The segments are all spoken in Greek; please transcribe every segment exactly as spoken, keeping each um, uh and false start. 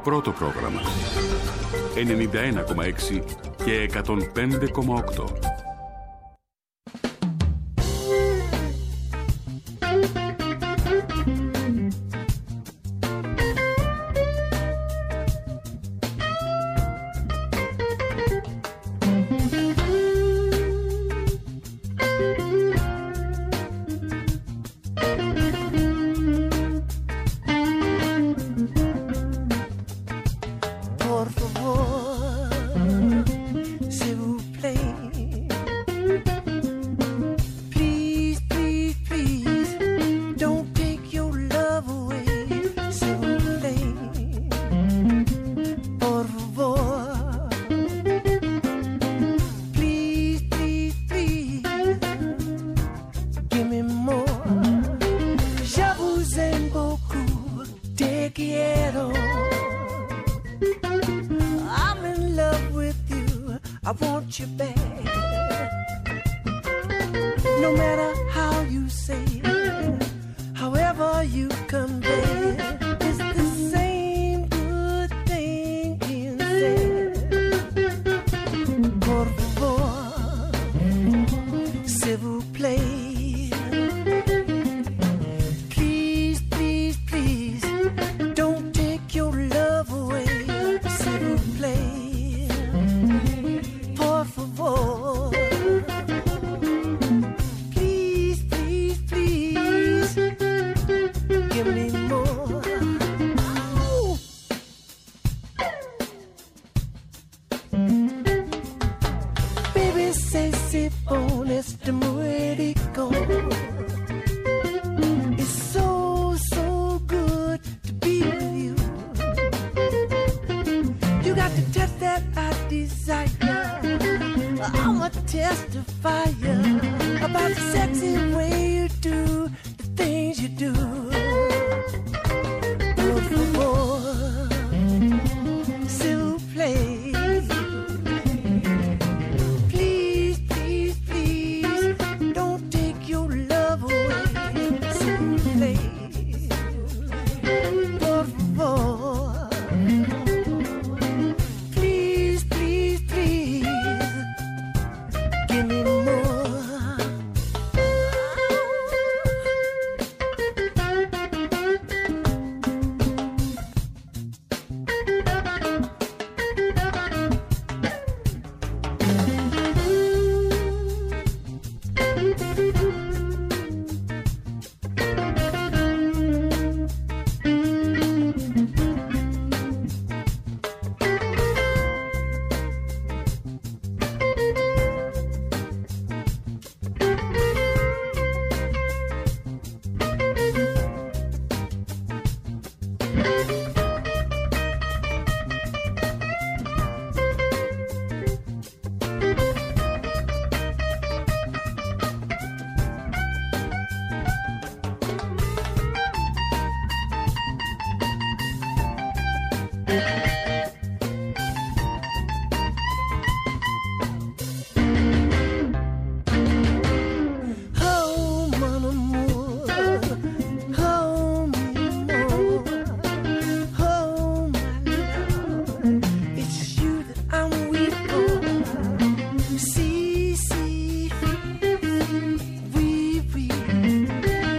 Πρώτο πρόγραμμα. ενενήντα ένα κόμμα έξι και εκατόν πέντε κόμμα οκτώ.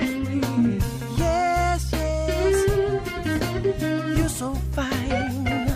so fine.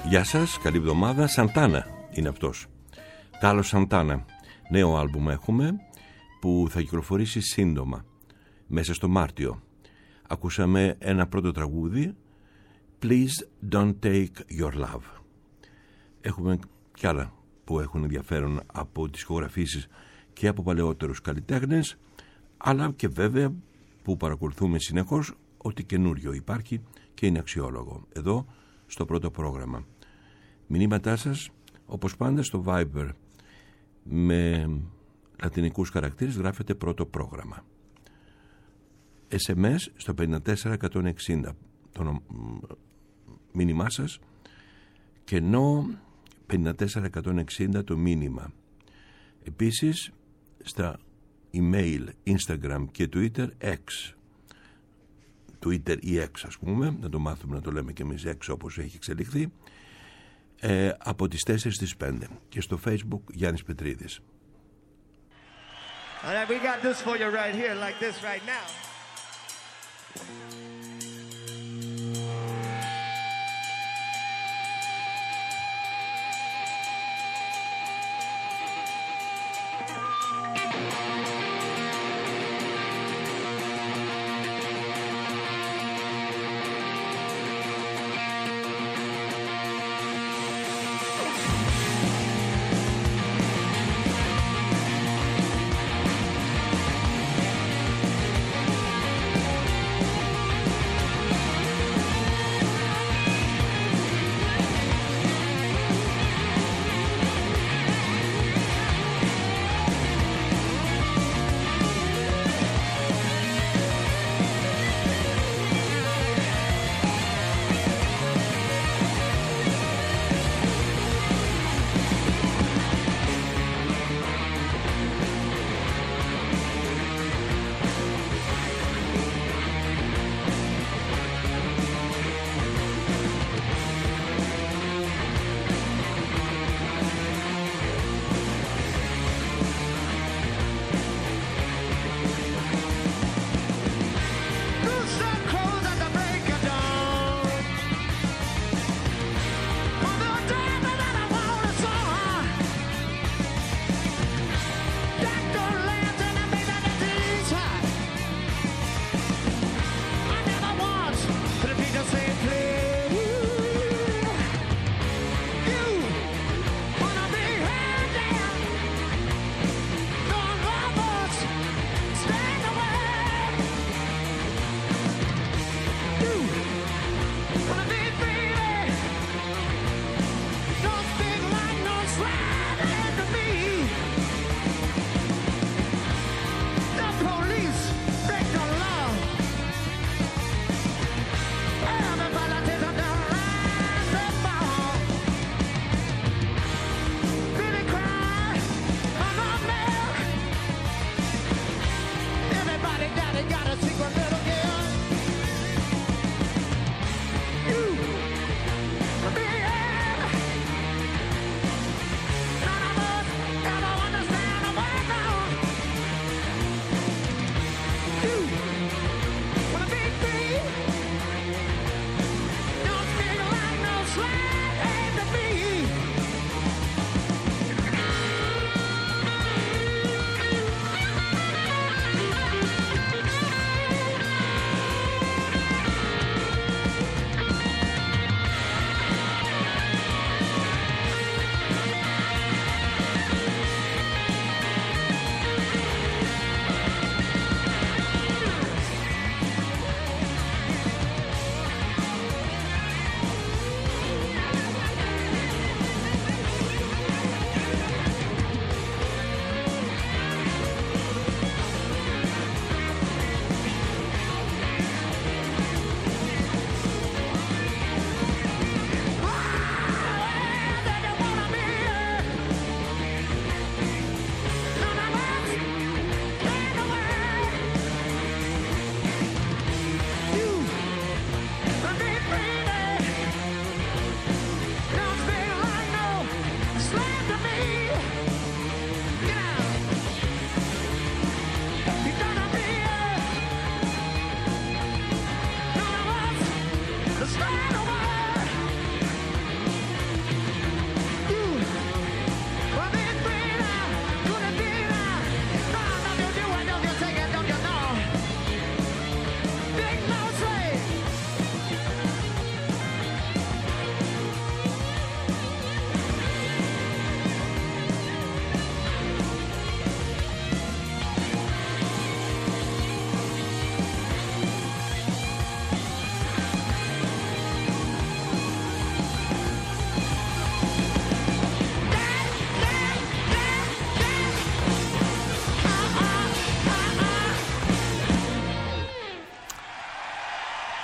Γεια σας, καλή εβδομάδα. Σαντάνα είναι αυτός. Κάρλος Σαντάνα. Νέο άλμπουμ έχουμε που θα κυκλοφορήσει σύντομα, μέσα στο Μάρτιο. Ακούσαμε ένα πρώτο τραγούδι, Please Don't Take Your Love. Έχουμε κι άλλα που έχουν ενδιαφέρον από τις ηχογραφήσεις και από παλαιότερους καλλιτέχνες, αλλά και βέβαια που παρακολουθούμε συνεχώς ότι καινούριο υπάρχει και είναι αξιόλογο. Εδώ στο πρώτο πρόγραμμα. Μηνύματά σας όπως πάντα στο Viber με λατινικούς χαρακτήρες γράφετε πρώτο πρόγραμμα. ες εμ ες στο πενήντα τέσσερα εκατόν εξήντα το μήνυμά σας και ενώ πενήντα τέσσερα εκατόν εξήντα το μήνυμα. Επίσης στα email, Instagram και Twitter X. Twitter ή X ας πούμε, να το μάθουμε να το λέμε και εμείς X όπως έχει εξελιχθεί, ε, από τις τέσσερις στις πέντε και στο Facebook Γιάννης Πετρίδης. All right, we got this for you right here, like this right now.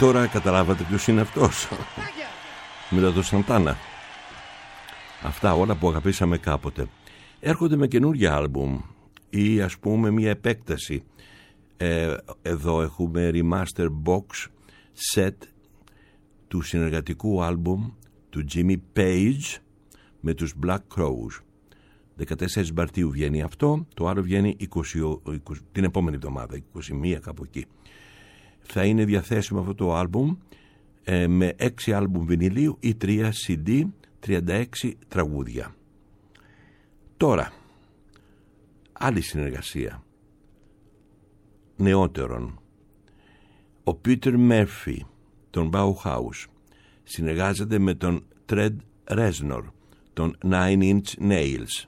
Τώρα καταλάβατε ποιος είναι αυτός. Μετά το Σαντάνα. Αυτά όλα που αγαπήσαμε κάποτε. Έρχονται με καινούργια άλμπουμ ή ας πούμε μια επέκταση. Ε, εδώ έχουμε remaster box set του συνεργατικού άλμπουμ του Jimmy Page με τους Black Crowes. δεκατέσσερις Μαρτίου βγαίνει αυτό, το άλλο βγαίνει είκοσι, είκοσι, την επόμενη εβδομάδα, είκοσι μία κάπου εκεί. Θα είναι διαθέσιμο αυτό το άλμπουμ ε, με έξι άλμπουμ βινιλίου ή τρία σι ντι, τριάντα έξι τραγούδια. Τώρα, άλλη συνεργασία νεότερων. Ο Peter Murphy, τον Bauhaus, συνεργάζεται με τον Trent Reznor, τον Nine Inch Nails.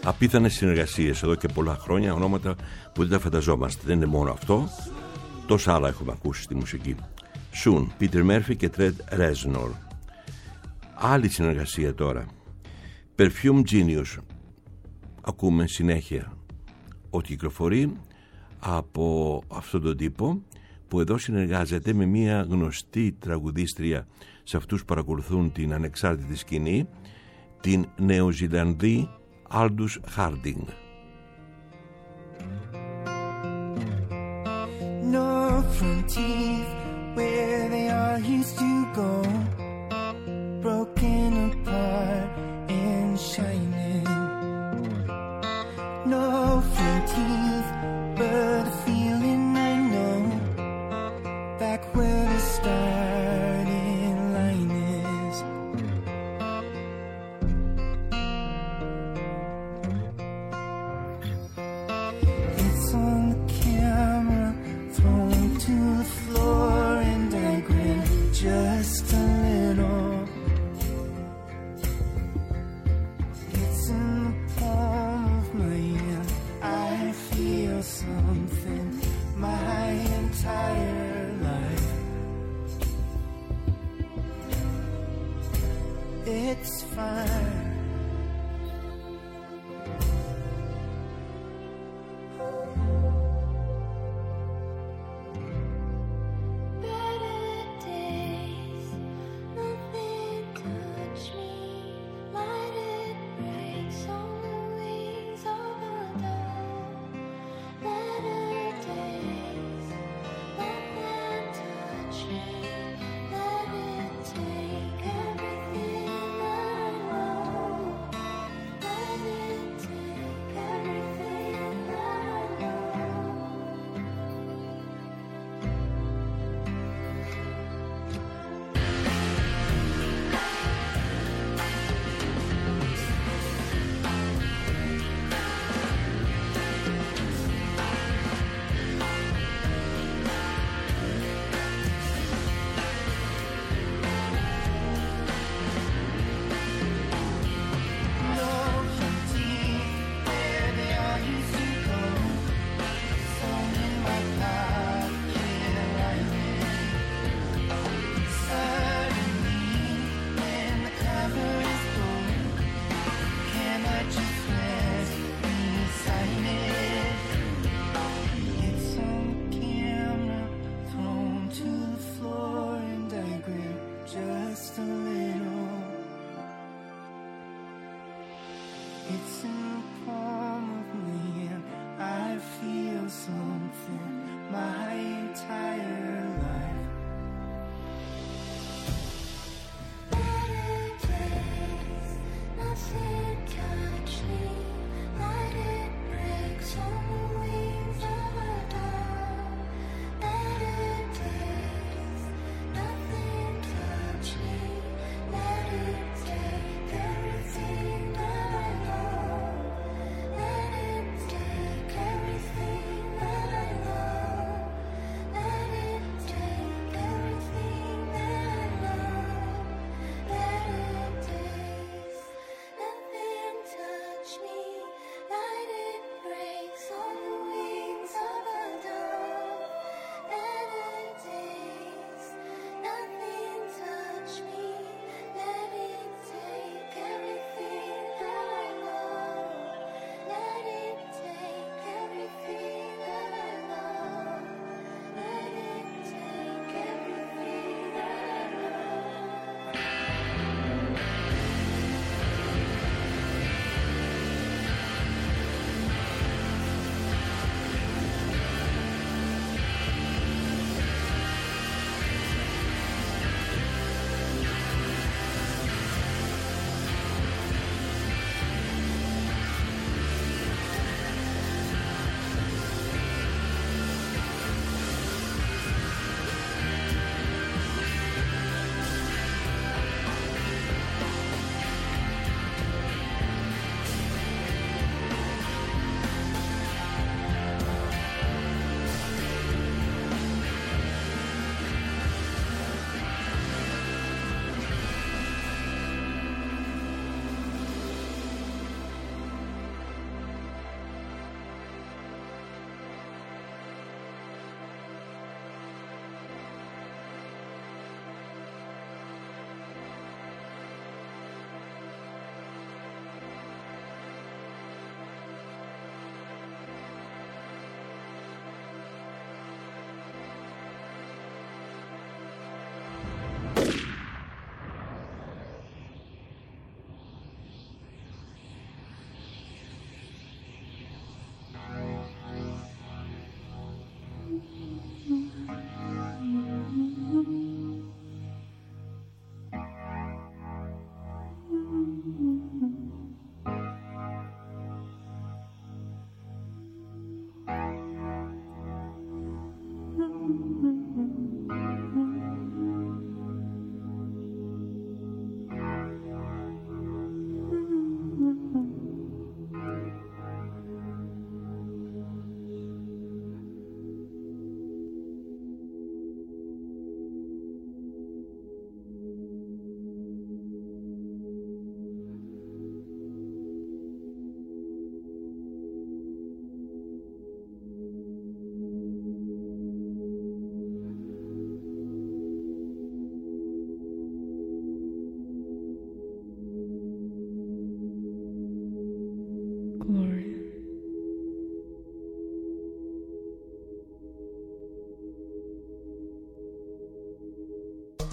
απίθανες συνεργασίες εδώ και πολλά χρόνια, ονόματα που δεν τα φανταζόμαστε. Δεν είναι μόνο αυτό, τόσα άλλα έχουμε ακούσει στη μουσική. Soon, Peter Murphy και Trent Reznor. Άλλη συνεργασία τώρα, Perfume Genius. Ακούμε συνέχεια ότι κυκλοφορεί από αυτόν τον τύπο, που εδώ συνεργάζεται με μια γνωστή τραγουδίστρια σε αυτούς που παρακολουθούν την ανεξάρτητη σκηνή, την Νεοζηλανδή Aldous Harding. No front teeth where they all used to go, broken apart and shining. No front teeth, but a feeling I know, back where the starting line is. It's on the camera, thrown to the floor, and I grin just a little. It's in the palm of my hand, I feel something my entire life. It's fine. Let it take everything that I know.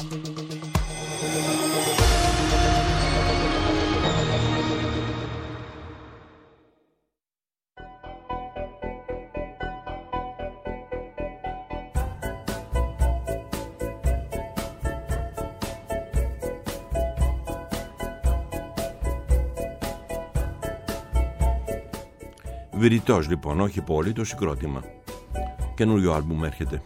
Βηρητός λοιπόν, όχι πολύ, το συγκρότημα. Καινούριο άλμπουμ έρχεται.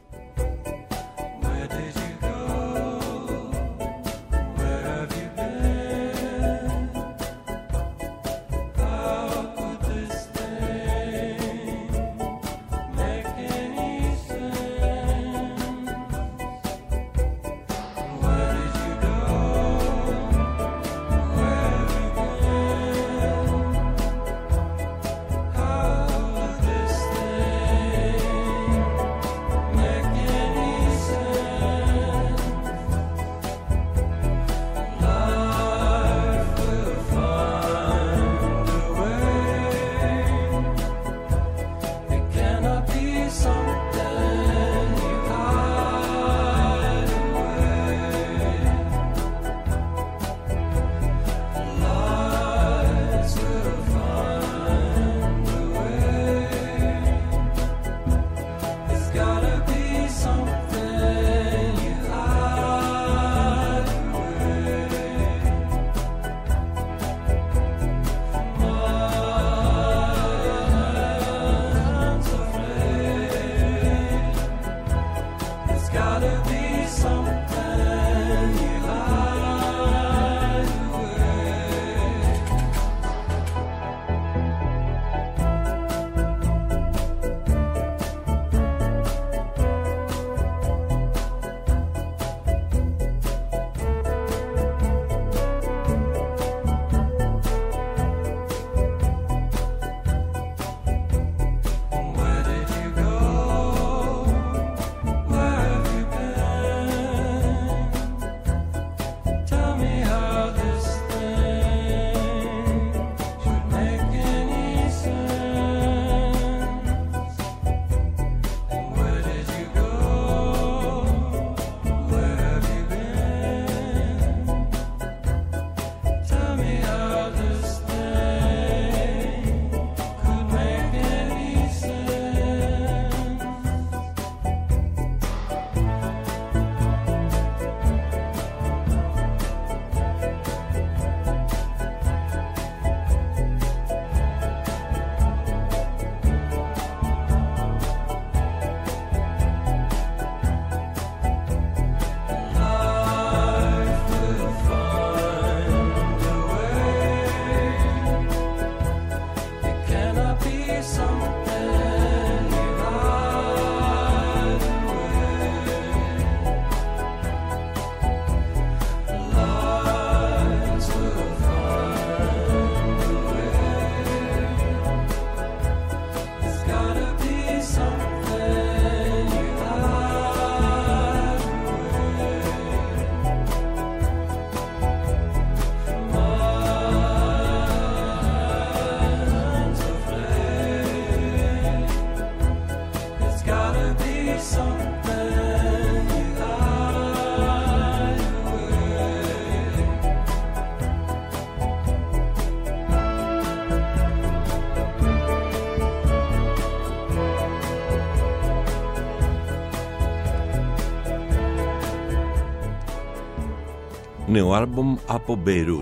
Νέο άλμπομ από Beirut.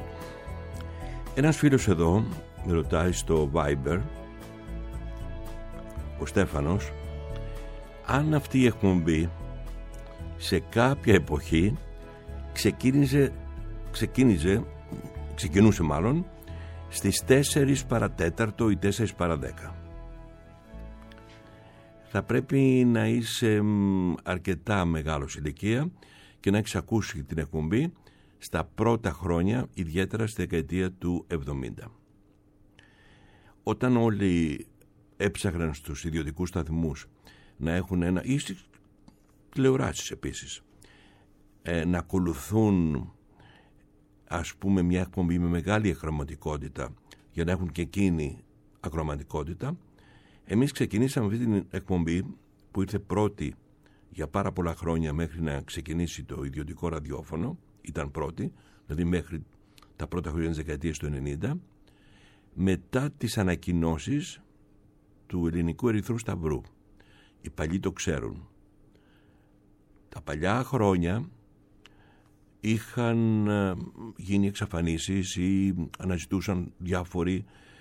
Ένας φίλος εδώ με ρωτάει στο Viber, ο Στέφανος, αν αυτή η εκπομπή σε κάποια εποχή ξεκίνησε, ξεκίνησε ξεκινούσε μάλλον στις τέσσερις παρατέταρτο ή τέσσερις παρά δέκα. Θα πρέπει να είσαι αρκετά μεγάλος ηλικία και να έχεις ακούσει την εκπομπή στα πρώτα χρόνια, ιδιαίτερα στη δεκαετία του εβδομήντα. Όταν όλοι έψαχναν στους ιδιωτικούς σταθμούς να έχουν ένα, ή στις τηλεοράσεις επίσης, ε, να ακολουθούν ας πούμε μια εκπομπή με μεγάλη ακροματικότητα για να έχουν και εκείνη ακροματικότητα, εμείς ξεκινήσαμε αυτή την εκπομπή που ήρθε πρώτη για πάρα πολλά χρόνια μέχρι να ξεκινήσει το ιδιωτικό ραδιόφωνο, ήταν πρώτη, δηλαδή μέχρι τα πρώτα χρόνια της δεκαετίας του ενενήντα, μετά τις ανακοινώσεις του Ελληνικού Ερυθρού Σταυρού. Οι παλιοί το ξέρουν. Τα παλιά χρόνια είχαν γίνει εξαφανίσεις ή αναζητούσαν διάφοροι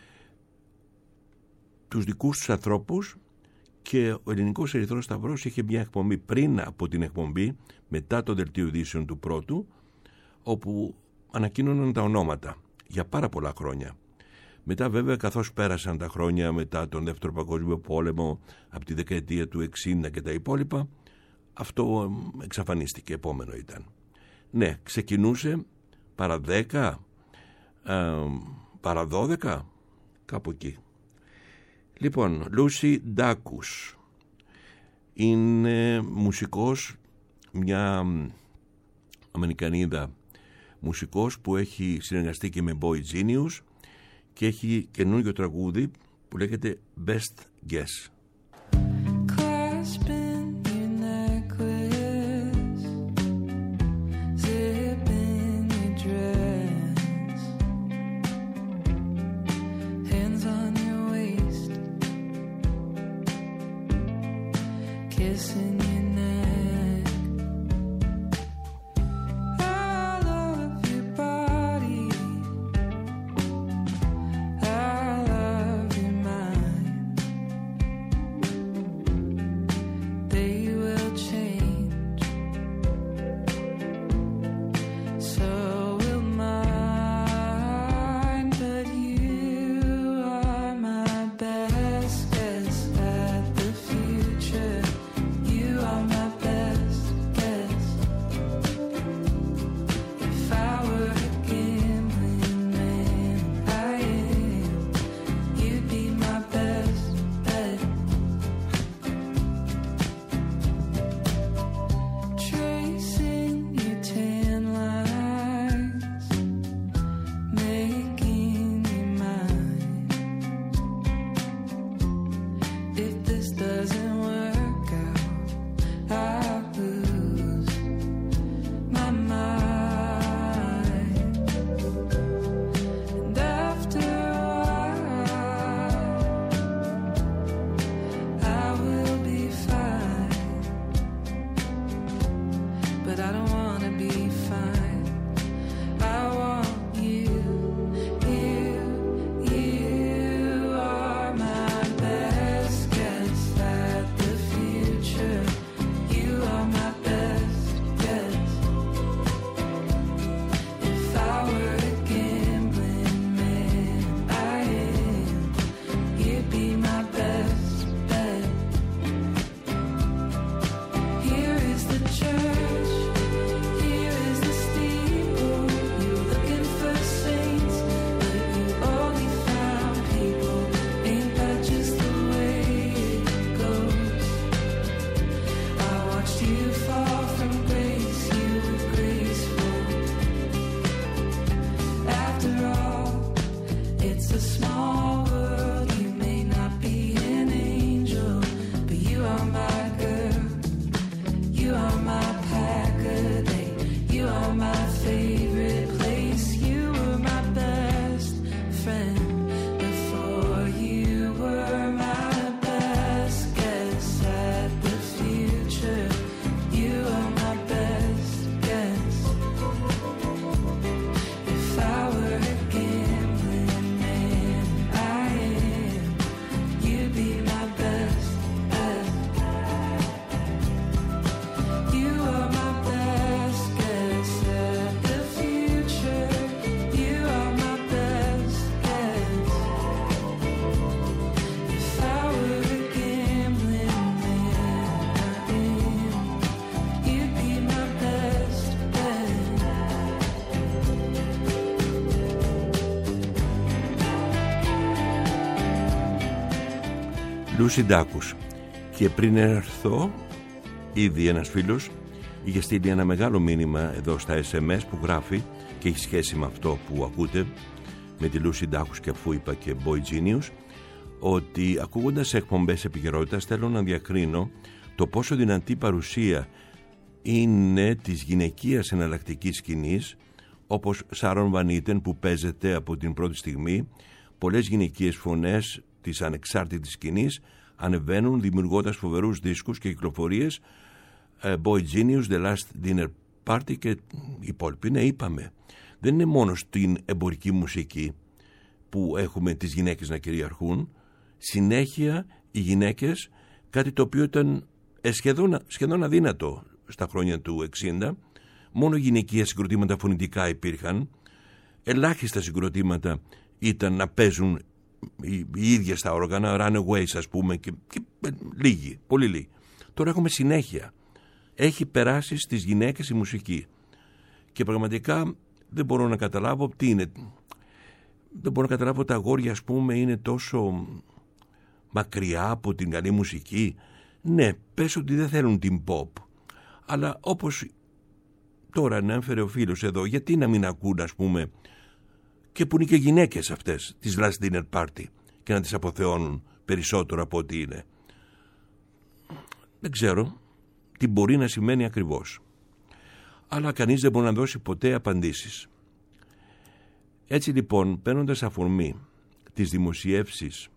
τους δικούς τους ανθρώπους και ο Ελληνικός Ερυθρός Σταυρός είχε μια εκπομπή πριν από την εκπομπή, μετά το δελτίο ειδήσεων του πρώτου, όπου ανακοίνωναν τα ονόματα για πάρα πολλά χρόνια. Μετά βέβαια, καθώς πέρασαν τα χρόνια μετά τον Δεύτερο Παγκόσμιο Πόλεμο, από τη δεκαετία του εξήντα και τα υπόλοιπα, αυτό εξαφανίστηκε, επόμενο ήταν. Ναι, ξεκινούσε παρά δέκα, ε, παρά δώδεκα, κάπου εκεί. Λοιπόν, Lucy Dacus είναι μουσικός, μια Αμερικανίδα μουσικός που έχει συνεργαστεί και με Boy Genius και έχει καινούργιο τραγούδι που λέγεται Best Guess. Lucy Dacus. Και πριν έρθω, ήδη ένας φίλος είχε στείλει ένα μεγάλο μήνυμα εδώ στα ες εμ ες που γράφει και έχει σχέση με αυτό που ακούτε, με τη Lucy Dacus, και αφού είπα και Boy Genius, ότι ακούγοντας εκπομπές επικαιρότητας θέλω να διακρίνω το πόσο δυνατή παρουσία είναι της γυναικείας εναλλακτικής σκηνής, όπως Σάρον Βαν Ίτεν που παίζεται από την πρώτη στιγμή. Πολλές γυναικείες φωνές της ανεξάρτητης σκηνής ανεβαίνουν δημιουργώντας φοβερούς δίσκους και κυκλοφορίες, Boy Genius, The Last Dinner Party και οι υπόλοιποι. Ναι, είπαμε, δεν είναι μόνο στην εμπορική μουσική που έχουμε τις γυναίκες να κυριαρχούν. Συνέχεια οι γυναίκες, κάτι το οποίο ήταν σχεδόν, σχεδόν αδύνατο στα χρόνια του εξήντα, μόνο γυναικεία συγκροτήματα φωνητικά υπήρχαν, ελάχιστα συγκροτήματα ήταν να παίζουν οι, οι ίδιες τα όργανα, Runaways ας πούμε, και, και λίγοι, πολύ λίγοι. Τώρα έχουμε συνέχεια. Έχει περάσει στις γυναίκες η μουσική και πραγματικά δεν μπορώ να καταλάβω τι είναι. Δεν μπορώ να καταλάβω τα αγόρια, ας πούμε, είναι τόσο μακριά από την καλή μουσική. Ναι, πες ότι δεν θέλουν την pop, αλλά όπως τώρα να έφερε ο φίλος εδώ, γιατί να μην ακούν, ας πούμε, και που είναι και γυναίκες αυτές τις Last Dinner Party και να τις αποθεώνουν περισσότερο από ό,τι είναι. Δεν ξέρω τι μπορεί να σημαίνει ακριβώς, αλλά κανείς δεν μπορεί να δώσει ποτέ απαντήσεις. Έτσι λοιπόν, παίρνοντας αφορμή τις δημοσιεύσεις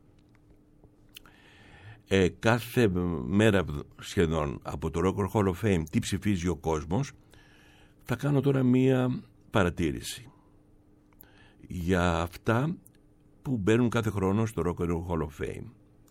ε, κάθε μέρα σχεδόν από το Rock and Roll Hall of Fame, τι ψηφίζει ο κόσμος, θα κάνω τώρα μία παρατήρηση για αυτά που μπαίνουν κάθε χρόνο στο Rock and Roll Hall of Fame.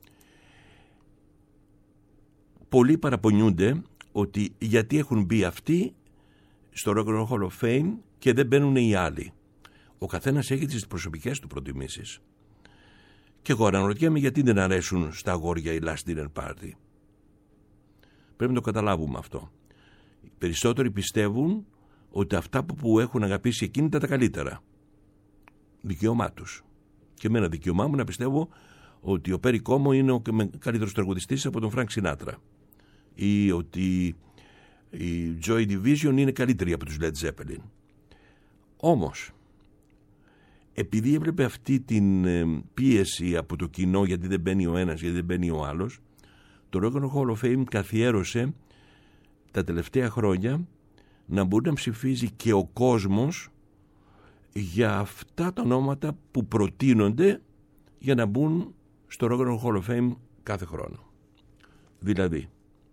Πολλοί παραπονιούνται ότι γιατί έχουν μπει αυτοί στο Rock and Roll Hall of Fame και δεν μπαίνουν οι άλλοι. Ο καθένας έχει τις προσωπικές του προτιμήσεις. Και εγώ αναρωτιέμαι γιατί δεν αρέσουν στα αγόρια η Last Dinner Party. Πρέπει να το καταλάβουμε αυτό. Οι περισσότεροι πιστεύουν ότι αυτά που έχουν αγαπήσει εκείνη ήταν τα καλύτερα. Δικαίωμά τους. Και εμένα δικαίωμά μου να πιστεύω ότι ο Πέρι Κόμο είναι ο καλύτερος τραγουδιστής από τον Φρανκ Σινάτρα, ή ότι η Joy Division είναι καλύτερη από τους Led Zeppelin. Όμως, επειδή έβλεπε αυτή την πίεση από το κοινό, γιατί δεν μπαίνει ο ένας, γιατί δεν μπαίνει ο άλλος, το Rock and Roll Hall of Fame καθιέρωσε τα τελευταία χρόνια να μπορεί να ψηφίζει και ο κόσμος για αυτά τα ονόματα που προτείνονται για να μπουν στο Rock and Roll Hall of Fame κάθε χρόνο. Δηλαδή,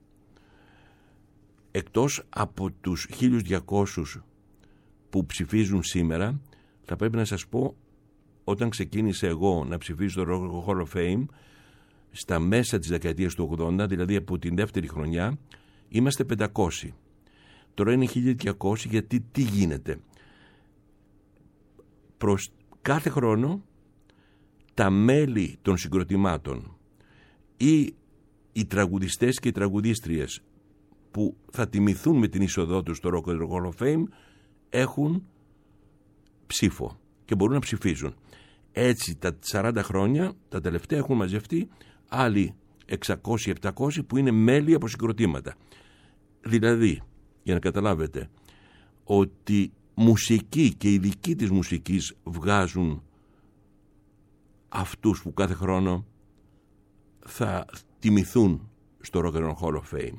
εκτός από τους χίλια διακόσιους που ψηφίζουν σήμερα, θα πρέπει να σας πω, όταν ξεκίνησα εγώ να ψηφίζω το Rock and Roll of Fame στα μέσα της δεκαετίας του ογδόντα, δηλαδή από την δεύτερη χρονιά, είμαστε πεντακόσιοι. Τώρα είναι χίλια διακόσιοι, γιατί τι γίνεται? Προς κάθε χρόνο τα μέλη των συγκροτημάτων ή οι τραγουδιστές και οι τραγουδίστριες που θα τιμηθούν με την είσοδό τους στο Rock and Roll Hall of Fame έχουν ψήφο και μπορούν να ψηφίζουν. Έτσι τα σαράντα χρόνια, τα τελευταία, έχουν μαζευτεί άλλοι εξακόσιοι επτακόσιοι που είναι μέλη από συγκροτήματα. Δηλαδή, για να καταλάβετε, ότι μουσική και οι δικοί της μουσικής βγάζουν αυτούς που κάθε χρόνο θα τιμηθούν στο Rock and Roll Hall of Fame.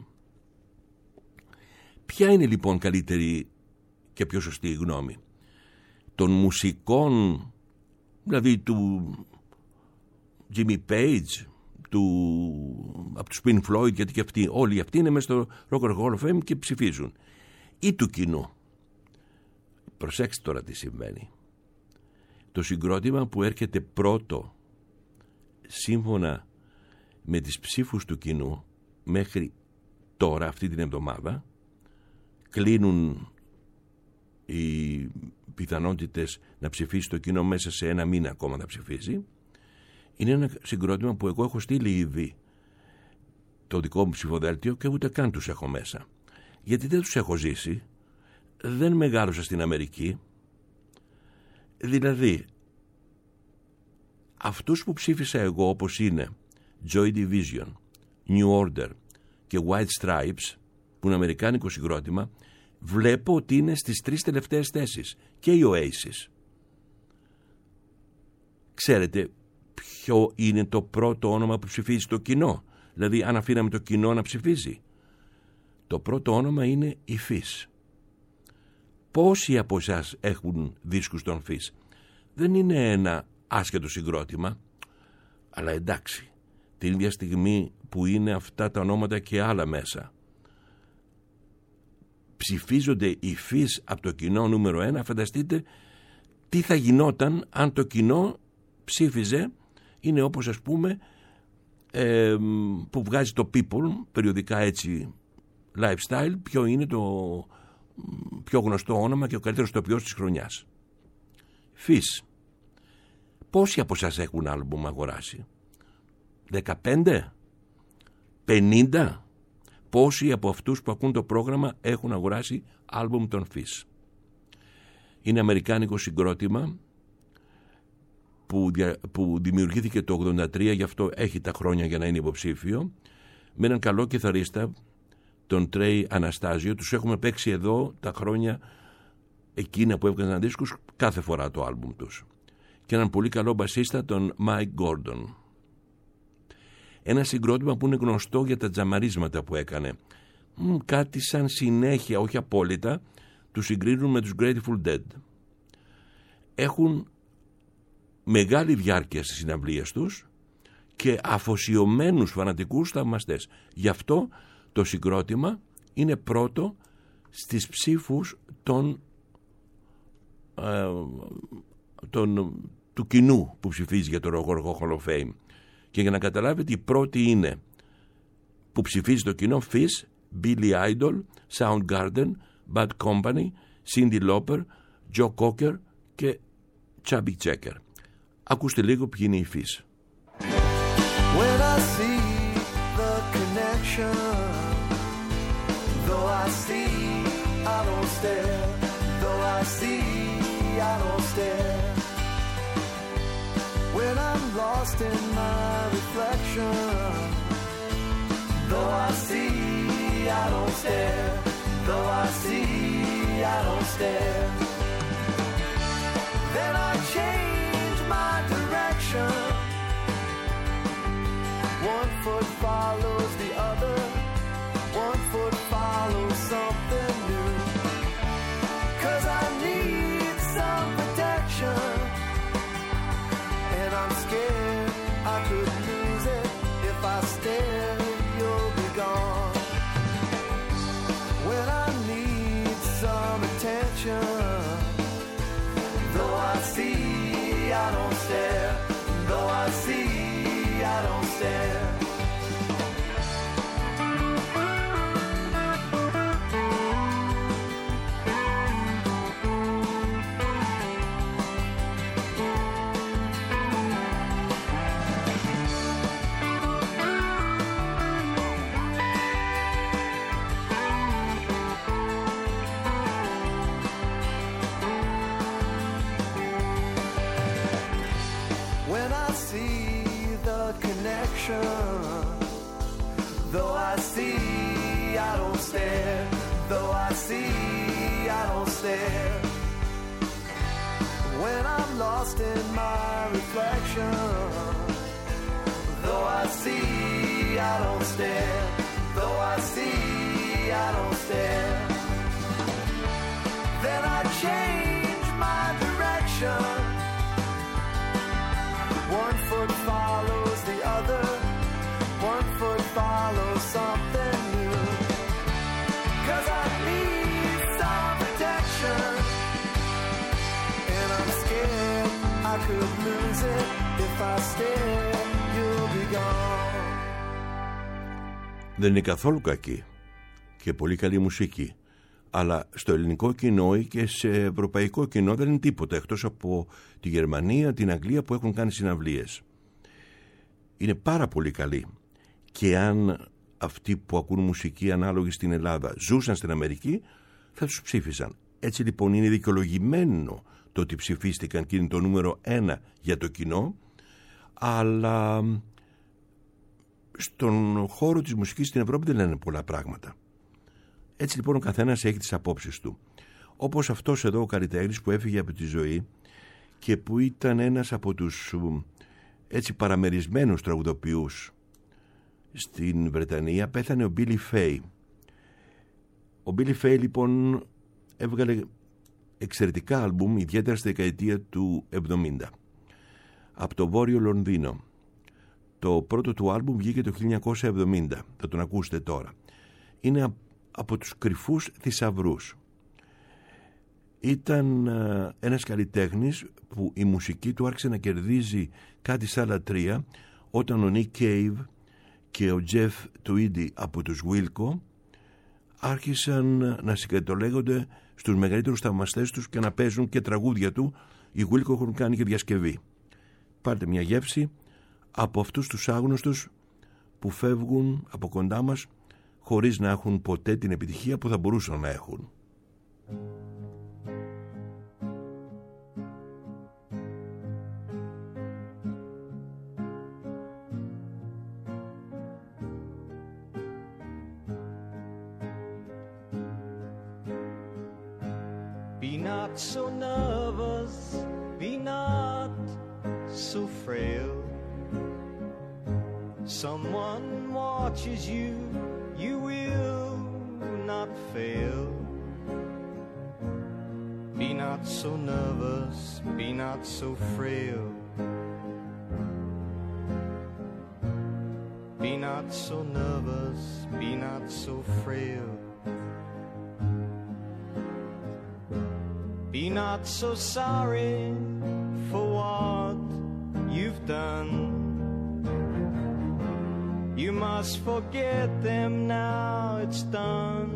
Ποια είναι λοιπόν καλύτερη και πιο σωστή γνώμη? Των μουσικών, δηλαδή του Jimmy Page, του, από τους Pink Floyd, γιατί και αυτοί, όλοι αυτοί είναι μέσα στο Rock and Roll of Fame και ψηφίζουν, ή του κοινού? Προσέξτε τώρα τι συμβαίνει. Το συγκρότημα που έρχεται πρώτο σύμφωνα με τις ψήφους του κοινού μέχρι τώρα, αυτή την εβδομάδα, κλείνουν οι πιθανότητες να ψηφίσει το κοινό μέσα σε ένα μήνα ακόμα να ψηφίσει. Είναι ένα συγκρότημα που εγώ έχω στείλει ήδη το δικό μου ψηφοδέλτιο και ούτε καν τους έχω μέσα, γιατί δεν τους έχω ζήσει, δεν μεγάλωσα στην Αμερική. Δηλαδή αυτούς που ψήφισα εγώ, όπως είναι Joy Division, New Order και White Stripes, που είναι αμερικάνικο συγκρότημα, βλέπω ότι είναι στις τρεις τελευταίες θέσεις, και οι Oasis. Ξέρετε ποιο είναι το πρώτο όνομα που ψηφίζει το κοινό Δηλαδή αν αφήναμε το κοινό να ψηφίζει. Το πρώτο όνομα είναι η Φις. Πόσοι από εσάς έχουν δίσκους των Φις? Δεν είναι ένα άσχετο συγκρότημα, αλλά εντάξει, την ίδια στιγμή που είναι αυτά τα ονόματα και άλλα μέσα, ψηφίζονται οι Φις από το κοινό νούμερο ένα. Φανταστείτε τι θα γινόταν αν το κοινό ψήφιζε. Είναι όπως ας πούμε ε, που βγάζει το People περιοδικά έτσι lifestyle, ποιο είναι το πιο γνωστό όνομα και ο καλύτερος τοπιός της χρονιάς. Φις. Πόσοι από εσάς έχουν άλμπουμ αγοράσει? δεκαπέντε? πενήντα? Πόσοι από αυτούς που ακούν το πρόγραμμα έχουν αγοράσει άλμπουμ των Φις? Είναι αμερικάνικο συγκρότημα που, δια, που δημιουργήθηκε το ογδόντα τρία, γι' αυτό έχει τα χρόνια για να είναι υποψήφιο, με έναν καλό κιθαρίστα, τον Τρέι Αναστάζιο. Τους έχουμε παίξει εδώ τα χρόνια εκείνα που έβγαζαν δίσκους, κάθε φορά το άλμπουμ τους. Και έναν πολύ καλό μπασίστα, τον Μάικ Γκόρντον. Ένα συγκρότημα που είναι γνωστό για τα τζαμαρίσματα που έκανε. Μ, κάτι σαν συνέχεια, όχι απόλυτα, του συγκρίνουν με τους Grateful Dead. Έχουν μεγάλη διάρκεια στις συναυλίες τους και αφοσιωμένους φανατικούς θαυμαστές. Γι' αυτό το συγκρότημα είναι πρώτο στις ψήφους των, ε, των, του κοινού που ψηφίζει για το Rock Hall of Fame. Και για να καταλάβετε, η πρώτη είναι που ψηφίζει το κοινό Fish, Billy Idol, Soundgarden, Bad Company, Cyndi Lauper, Joe Cocker και Chubby Checker. Ακούστε λίγο ποιοι είναι οι Fish. When I see the connection, though I see, I don't stare. Though I see, I don't stare. When I'm lost in my reflection, though I see, I don't stare. Though I see, I don't stare. Then I change my direction. One foot follows the other. One foot follows something new. 'Cause I need some protection. And I'm scared I could lose it. If I stare, you'll be gone. When I need some attention, though I see, I don't stare. Though I see, I don't stare. When I see the connection, though I see, I don't stare. Though I see, I don't stare. When I'm lost in my reflection, though I see, I don't stare. Though I see, I don't stare. Then I change my direction. One foot follows the other. One foot follows something new. 'Cause I need some protection. And I'm scared I could lose it. If I stare, you'll be gone. Δεν είναι καθόλου κακή και πολύ καλή μουσική, αλλά στο ελληνικό κοινό ή και σε ευρωπαϊκό κοινό δεν είναι τίποτα εκτός από τη Γερμανία, την Αγγλία που έχουν κάνει συναυλίες. Είναι πάρα πολύ καλή, και αν αυτοί που ακούν μουσική ανάλογη στην Ελλάδα ζούσαν στην Αμερική, θα τους ψήφισαν. Έτσι λοιπόν είναι δικαιολογημένο το ότι ψηφίστηκαν και είναι το νούμερο ένα για το κοινό, αλλά στον χώρο της μουσικής στην Ευρώπη δεν λένε πολλά πράγματα. Έτσι λοιπόν ο καθένας έχει τις απόψεις του. Όπως αυτός εδώ ο καλλιτέχνης που έφυγε από τη ζωή και που ήταν ένας από τους έτσι παραμερισμένους τραγουδοποιούς στην Βρετανία πέθανε ο Billy Fay. Ο Billy Fay λοιπόν έβγαλε εξαιρετικά άλμπουμ, ιδιαίτερα στη δεκαετία του εβδομήντα, από το Βόρειο Λονδίνο. Το πρώτο του άλμπουμ βγήκε το χίλια εννιακόσια εβδομήντα, θα τον ακούσετε τώρα. Είναι από τους κρυφούς θησαυρούς. Ήταν ένας καλλιτέχνης που η μουσική του άρχισε να κερδίζει κάτι σαν λατρεία όταν ο Nick Cave και ο Jeff Tweedy από τους Wilco άρχισαν να συγκατολέγονται στους μεγαλύτερους θαυμαστές τους και να παίζουν και τραγούδια του. Οι Wilco έχουν κάνει και διασκευή. Πάρτε μια γεύση από αυτούς τους άγνωστους που φεύγουν από κοντά μας χωρίς να έχουν ποτέ την επιτυχία που θα μπορούσαν να έχουν. Be not so nervous, be not so frail. Someone watches you, you will not fail. Be not so nervous, be not so frail. Be not so nervous, be not so frail. Be not so sorry for what you've done. You must forget them now, it's done.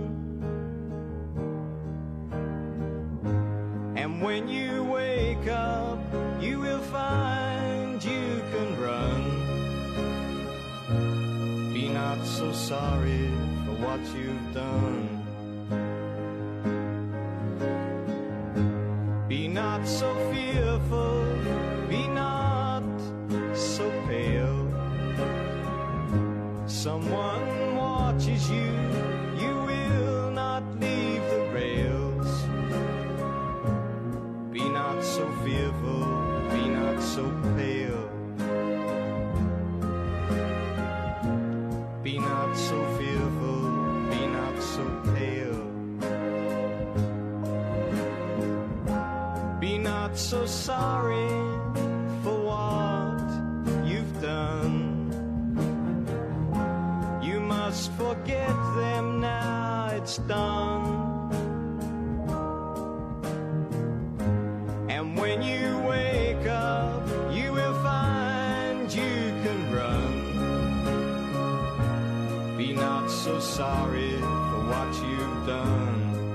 And when you wake up, you will find you can run. Be not so sorry for what you've done. Be not so fearful, be not so pale. Someone watches you, you will not leave the rails. Be not so fearful, be not so pale. Be not so fearful, be not so pale. Be not so sorry for what you've done. You must forget them now, it's done. And when you wake up, you will find you can run. Be not so sorry for what you've done.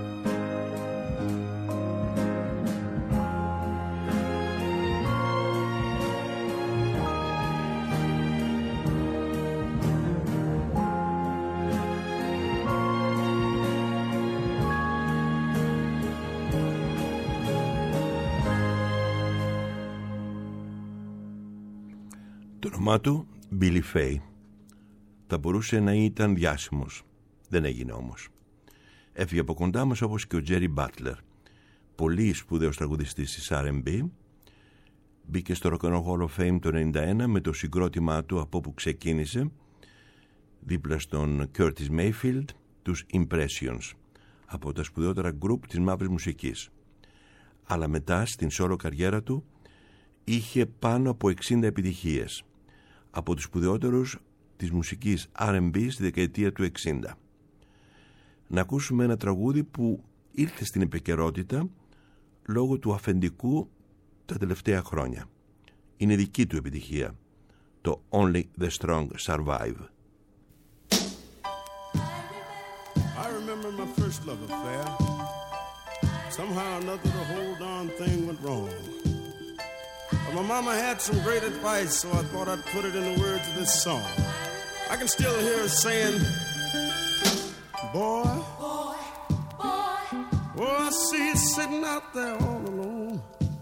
Το όνομά του Billy Fay. Θα μπορούσε να ήταν διάσημος. Δεν έγινε όμως. Έφυγε από κοντά μας όπως και ο Jerry Butler. Πολύ σπουδαίος τραγουδιστής της αρ εν μπι. Μπήκε στο Rock and Roll Hall of Fame το ενενήντα ένα με το συγκρότημά του από όπου ξεκίνησε, δίπλα στον Curtis Mayfield, τους Impressions, από τα σπουδαιότερα γκρουπ της μαύρης μουσικής. Αλλά μετά στην solo καριέρα του είχε πάνω από εξήντα επιτυχίες, από τους σπουδαιότερους της μουσικής αρ εν μπι στη δεκαετία του εξήντα. Να ακούσουμε ένα τραγούδι που ήρθε στην επικαιρότητα λόγω του αφεντικού τα τελευταία χρόνια. Είναι δική του επιτυχία, το Only the Strong Survive. I remember my first love affair. Somehow or another the whole darn thing went wrong. But my mama had some great advice, so I thought I'd put it in the words of this song. I can still hear her saying, boy, boy, boy, oh, I see you sitting out there all alone,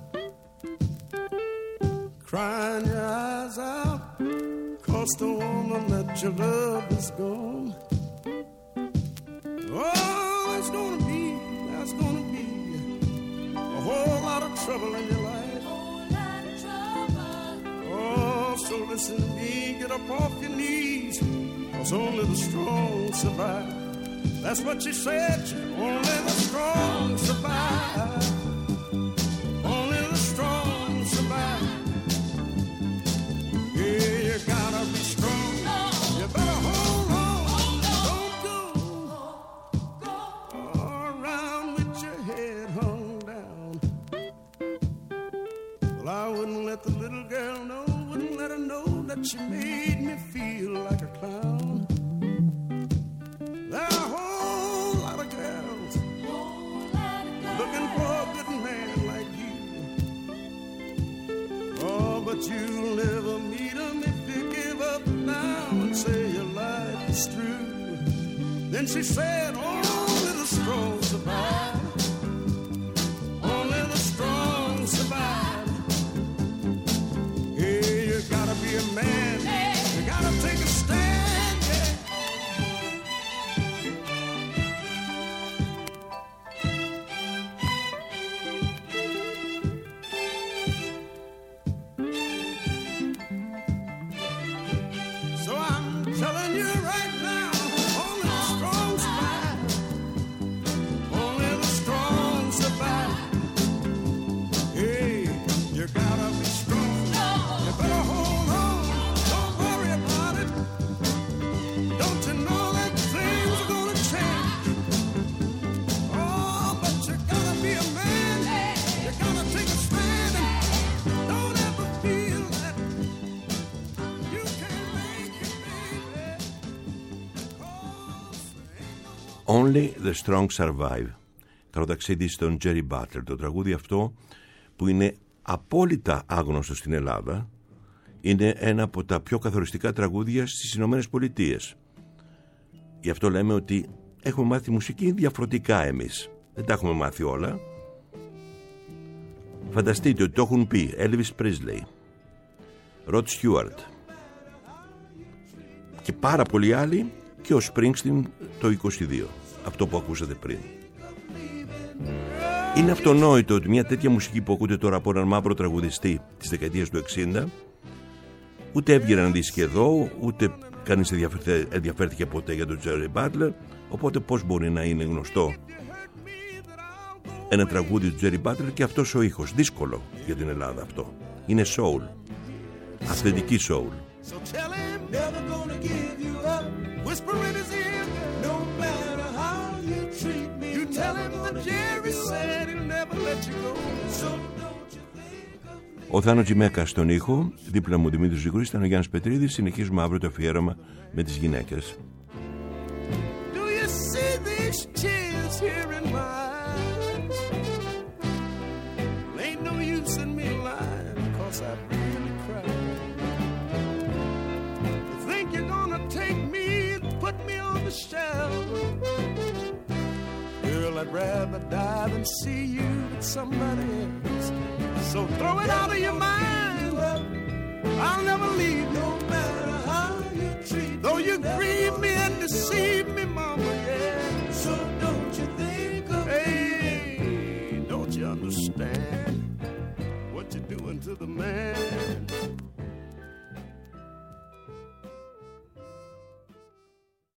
crying your eyes out, 'cause the woman that you love is gone. Oh, there's gonna be, there's gonna be a whole lot of trouble in your life. Oh, so listen to me, get up off your knees. 'cause only the strong survive. That's what she said, only the strong survive. Only the strong survive. Yeah, you gotta be strong. You better hold on. Don't go around with your head hung down. Well, I wouldn't let the little girl know, wouldn't let her know that she made me feel like a clown. There are a whole lot of girls looking for a good man like you. Oh, but you'll never meet him if you give up now and say your life is through. Then she said, only the strong survive. Only the strong survive. Hey, you gotta be a man. You gotta take a stand, yeah. So I'm telling you right now, only the strong survive. Only the strong survive. Hey, you gotta be strong. You better hold on. Don't worry about it. Don't you know that things are gonna change? Oh, but you gotta be a man. You gotta take a stand and don't ever feel that you can't make it, baby. 'Cause ain't no Only the Strong Survive. Τραγουδαξίδι στον Jerry Butler. Το τραγούδι αυτό, που είναι απόλυτα άγνωστο στην Ελλάδα, είναι ένα από τα πιο καθοριστικά τραγούδια στις Ηνωμένες Πολιτείες. Γι' αυτό λέμε ότι έχουμε μάθει μουσική διαφορετικά εμείς. Δεν τα έχουμε μάθει όλα. Φανταστείτε ότι το έχουν πει Elvis Presley, Rod Stewart και πάρα πολλοί άλλοι, και ο Springsteen το είκοσι δύο, αυτό που ακούσατε πριν. Είναι αυτονόητο ότι μια τέτοια μουσική που ακούτε τώρα από έναν μαύρο τραγουδιστή της δεκαετίας του εξήντα, ούτε έβγαιναν δίσκοι εδώ, ούτε κανείς ενδιαφέρθηκε ποτέ για τον Jerry Butler, οπότε πώς μπορεί να είναι γνωστό ένα τραγούδι του Jerry Butler και αυτός ο ήχος? Δύσκολο για την Ελλάδα αυτό. Είναι soul, αυθεντική soul. So tell him, never gonna give you up. Whisper in his ear, no matter how you treat me. You tell him that Jerry said he'll never let you go. So don't you think of me. Ο Θάνο Τζιμέκα στον ήχο, δίπλα μου ο Δημήτρης Ζυγούρης, ήταν ο Γιάννης Πετρίδης. Συνεχίζουμε αύριο το αφιέρωμα με τις γυναίκες. Do you see these tears here in my eyes? Ain't no use in me lying, 'cause I really cried. You think you're gonna take me and put me on the shelf? Girl, I'd rather die than see you with somebody else. So throw it out of your mind. I'll never leave, no matter how you treat me. Though you grieve me and deceive me